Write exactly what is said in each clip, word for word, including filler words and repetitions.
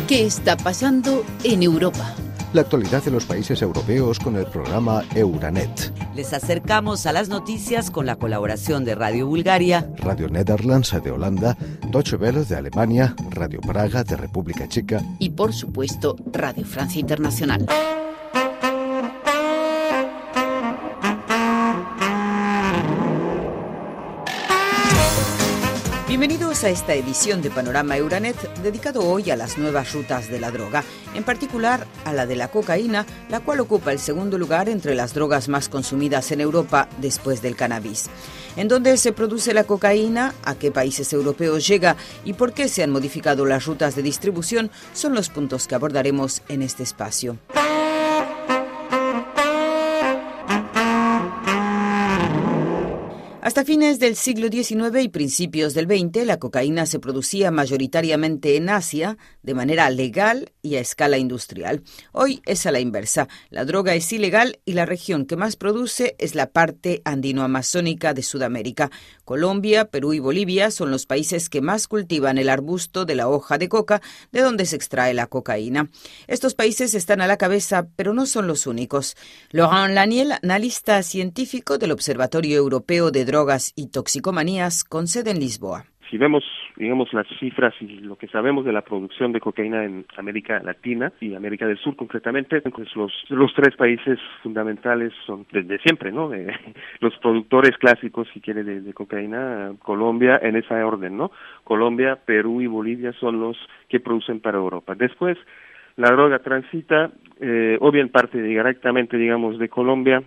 ¿Qué está pasando en Europa? La actualidad de los países europeos con el programa Euranet. Les acercamos a las noticias con la colaboración de Radio Bulgaria, Radio Netherlands de Holanda, Deutsche Welle de Alemania, Radio Praga de República Checa y, por supuesto, Radio Francia Internacional. Bienvenidos a esta edición de Panorama Euranet, dedicado hoy a las nuevas rutas de la droga, en particular a la de la cocaína, la cual ocupa el segundo lugar entre las drogas más consumidas en Europa después del cannabis. ¿En dónde se produce la cocaína? ¿A qué países europeos llega? ¿Y por qué se han modificado las rutas de distribución? Son los puntos que abordaremos en este espacio. Hasta fines del siglo diecinueve y principios del veinte, la cocaína se producía mayoritariamente en Asia, de manera legal y a escala industrial. Hoy es a la inversa. La droga es ilegal y la región que más produce es la parte andino-amazónica de Sudamérica. Colombia, Perú y Bolivia son los países que más cultivan el arbusto de la hoja de coca, de donde se extrae la cocaína. Estos países están a la cabeza, pero no son los únicos. Laurent Laniel, analista científico del Observatorio Europeo de Drogas y Toxicomanías, con sede en Lisboa. Si vemos, digamos, las cifras y lo que sabemos de la producción de cocaína en América Latina y América del Sur concretamente, pues los los tres países fundamentales son desde siempre, ¿no? De, los productores clásicos, si quiere, de, de cocaína, Colombia, en esa orden, ¿no? Colombia, Perú y Bolivia son los que producen para Europa. Después, la droga transita, eh, o bien parte directamente, digamos, de Colombia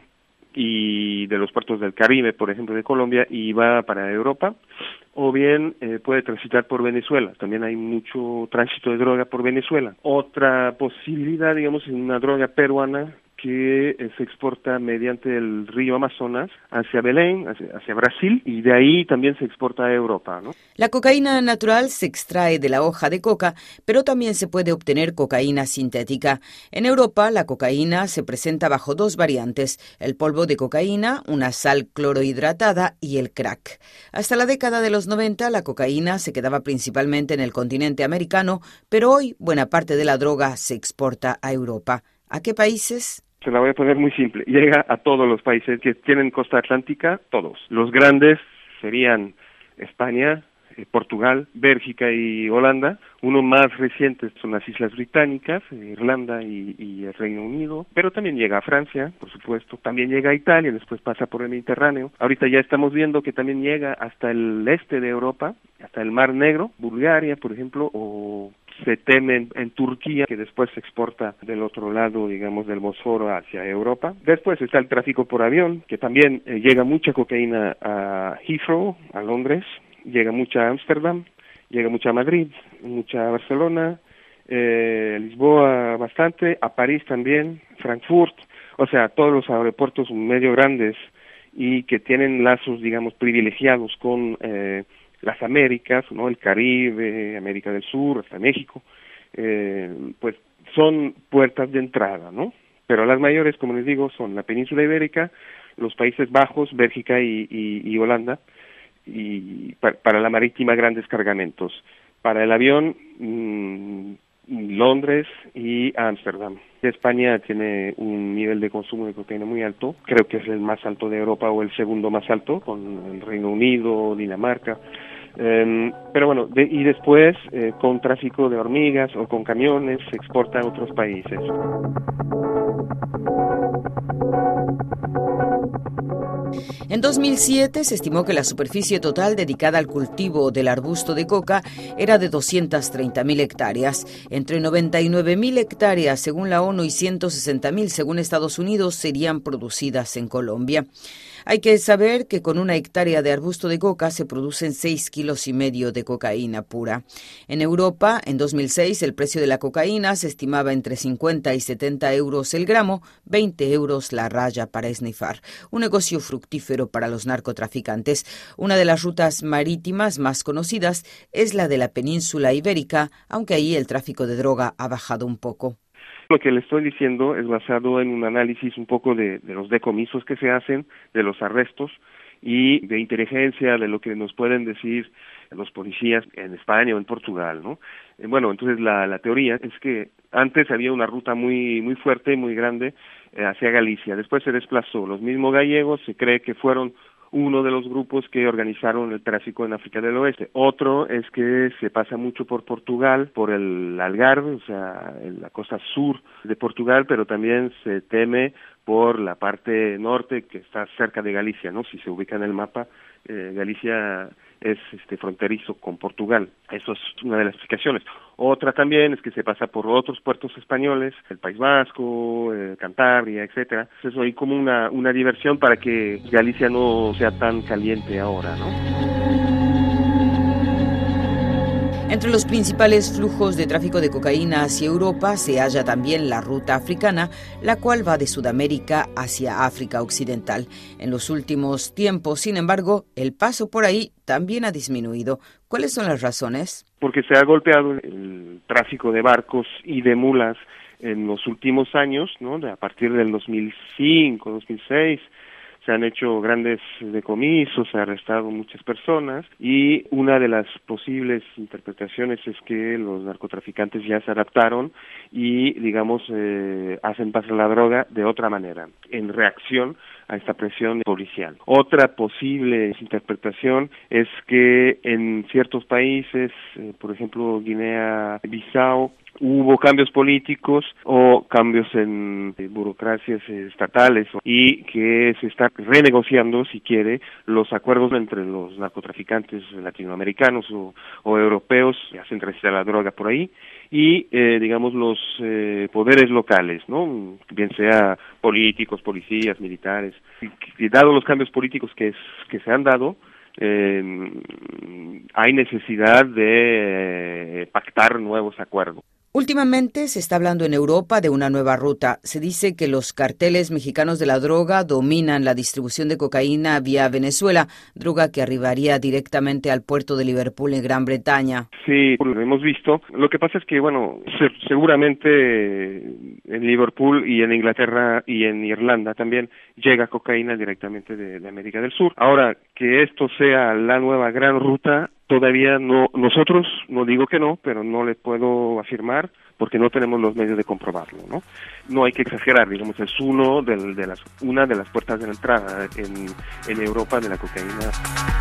y de los puertos del Caribe, por ejemplo, de Colombia, y va para Europa, o bien eh, puede transitar por Venezuela. También hay mucho tránsito de droga por Venezuela. Otra posibilidad, digamos, es una droga peruana que eh, se exporta mediante el río Amazonas hacia Belén, hacia, hacia Brasil, y de ahí también se exporta a Europa, ¿no? La cocaína natural se extrae de la hoja de coca, pero también se puede obtener cocaína sintética. En Europa, la cocaína se presenta bajo dos variantes: el polvo de cocaína, una sal clorohidratada, y el crack. Hasta la década de los noventa, la cocaína se quedaba principalmente en el continente americano, pero hoy buena parte de la droga se exporta a Europa. ¿A qué países? Se la voy a poner muy simple. Llega a todos los países que tienen costa atlántica, todos. Los grandes serían España, eh, Portugal, Bélgica y Holanda. Uno más reciente son las Islas Británicas, eh, Irlanda y, y el Reino Unido. Pero también llega a Francia, por supuesto. También llega a Italia, después pasa por el Mediterráneo. Ahorita ya estamos viendo que también llega hasta el este de Europa, hasta el Mar Negro, Bulgaria, por ejemplo, o se teme en, en Turquía, que después se exporta del otro lado, digamos, del Bósforo hacia Europa. Después está el tráfico por avión, que también eh, llega mucha cocaína a Heathrow, a Londres, llega mucha a Ámsterdam, llega mucha a Madrid, mucha a Barcelona, eh, Lisboa bastante, a París también, Frankfurt, o sea, todos los aeropuertos medio grandes y que tienen lazos, digamos, privilegiados con eh, las Américas, ¿no? El Caribe, América del Sur, hasta México, eh, pues son puertas de entrada, ¿no? Pero las mayores, como les digo, son la península ibérica, los Países Bajos, Bélgica y, y, y Holanda, y para, para la marítima grandes cargamentos. Para el avión, mmm, Londres y Ámsterdam. España tiene un nivel de consumo de cocaína muy alto, creo que es el más alto de Europa o el segundo más alto, con el Reino Unido, Dinamarca. Um, pero bueno, de, y después eh, con tráfico de hormigas o con camiones se exporta a otros países. En dos mil siete se estimó que la superficie total dedicada al cultivo del arbusto de coca era de doscientas treinta mil hectáreas. Entre noventa y nueve mil hectáreas según la ONU y ciento sesenta mil según Estados Unidos serían producidas en Colombia. Hay que saber que con una hectárea de arbusto de coca se producen seis kilos y medio de cocaína pura. En Europa, en dos mil seis, el precio de la cocaína se estimaba entre cincuenta y setenta euros el gramo, veinte euros la raya para esnifar. Un negocio fructífero para los narcotraficantes. Una de las rutas marítimas más conocidas es la de la península ibérica, aunque ahí el tráfico de droga ha bajado un poco. Lo que le estoy diciendo es basado en un análisis un poco de, de los decomisos que se hacen, de los arrestos y de inteligencia de lo que nos pueden decir los policías en España o en Portugal, ¿no? Eh, bueno, entonces la, la teoría es que antes había una ruta muy muy fuerte, muy grande eh, hacia Galicia, después se desplazó. Los mismos gallegos se cree que fueron uno de los grupos que organizaron el tráfico en África del Oeste. Otro es que se pasa mucho por Portugal, por el Algarve, o sea, en la costa sur de Portugal, pero también se teme por la parte norte que está cerca de Galicia, ¿no? Si se ubica en el mapa, eh, Galicia es este fronterizo con Portugal. Eso es una de las explicaciones. Otra también es que se pasa por otros puertos españoles, el País Vasco, eh, Cantabria, etcétera. Eso hay como una una diversión para que Galicia no sea tan caliente ahora, ¿no? Entre los principales flujos de tráfico de cocaína hacia Europa se halla también la ruta africana, la cual va de Sudamérica hacia África Occidental. En los últimos tiempos, sin embargo, el paso por ahí también ha disminuido. ¿Cuáles son las razones? Porque se ha golpeado el tráfico de barcos y de mulas en los últimos años, ¿no? A partir del dos mil cinco, dos mil seis, se han hecho grandes decomisos, se ha arrestado muchas personas y una de las posibles interpretaciones es que los narcotraficantes ya se adaptaron y, digamos, eh, hacen pasar la droga de otra manera, en reacción a esta presión policial. Otra posible interpretación es que en ciertos países, eh, por ejemplo Guinea-Bissau, hubo cambios políticos o cambios en eh, burocracias eh, estatales y que se está renegociando, si quiere, los acuerdos entre los narcotraficantes latinoamericanos o, o europeos que hacen transitar la droga por ahí y, eh, digamos, los eh, poderes locales, ¿no? Bien sea políticos, policías, militares. Y, y dado los cambios políticos que, es, que se han dado, eh, hay necesidad de eh, pactar nuevos acuerdos. Últimamente se está hablando en Europa de una nueva ruta. Se dice que los carteles mexicanos de la droga dominan la distribución de cocaína vía Venezuela, droga que arribaría directamente al puerto de Liverpool en Gran Bretaña. Sí, lo hemos visto. Lo que pasa es que, bueno, se- seguramente en Liverpool y en Inglaterra y en Irlanda también llega cocaína directamente de, de América del Sur. Ahora, que esto sea la nueva gran ruta, todavía no, nosotros, no digo que no, pero no le puedo afirmar porque no tenemos los medios de comprobarlo, ¿no? No hay que exagerar, digamos, es uno de, de las, una de las puertas de entrada en, en Europa de la cocaína.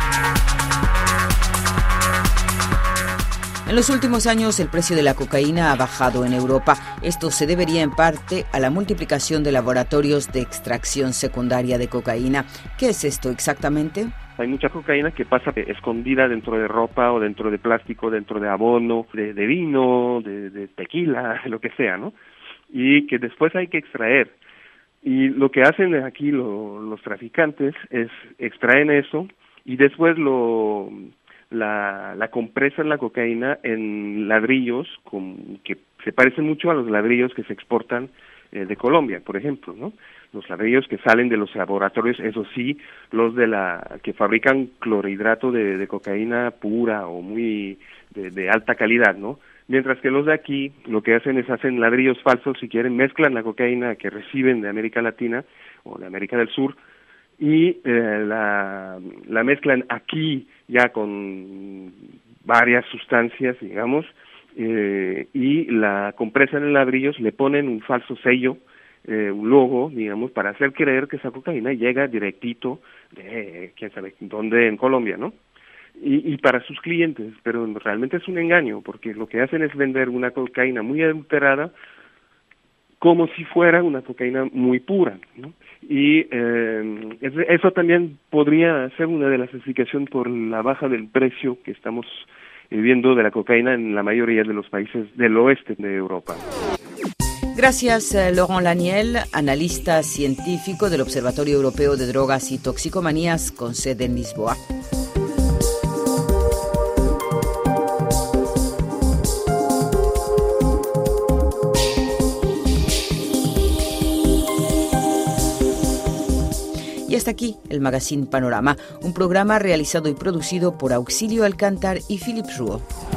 En los últimos años el precio de la cocaína ha bajado en Europa. Esto se debería en parte a la multiplicación de laboratorios de extracción secundaria de cocaína. ¿Qué es esto exactamente? Hay mucha cocaína que pasa escondida dentro de ropa o dentro de plástico, dentro de abono, de, de vino, de, de tequila, lo que sea, ¿no? Y que después hay que extraer. Y lo que hacen aquí lo, los traficantes es extraen eso y después lo la, la compresan la cocaína en ladrillos con, que se parecen mucho a los ladrillos que se exportan eh, de Colombia, por ejemplo, ¿no? Los ladrillos que salen de los laboratorios, eso sí, los de la que fabrican clorhidrato de, de cocaína pura o muy de, de alta calidad, ¿no? Mientras que los de aquí lo que hacen es hacen ladrillos falsos, si quieren, mezclan la cocaína que reciben de América Latina o de América del Sur y eh, la, la mezclan aquí ya con varias sustancias, digamos, eh, y la compresan en ladrillos, le ponen un falso sello, Eh, un logo, digamos, para hacer creer que esa cocaína llega directito de, quién sabe, dónde, en Colombia, ¿no? Y, y para sus clientes, pero realmente es un engaño, porque lo que hacen es vender una cocaína muy adulterada como si fuera una cocaína muy pura, ¿no? Y eh, eso también podría ser una de las explicaciones por la baja del precio que estamos viendo de la cocaína en la mayoría de los países del oeste de Europa. Gracias, Laurent Laniel, analista científico del Observatorio Europeo de Drogas y Toxicomanías con sede en Lisboa. Y hasta aquí el Magazine Panorama, un programa realizado y producido por Auxilio Alcántar y Philip Ruo.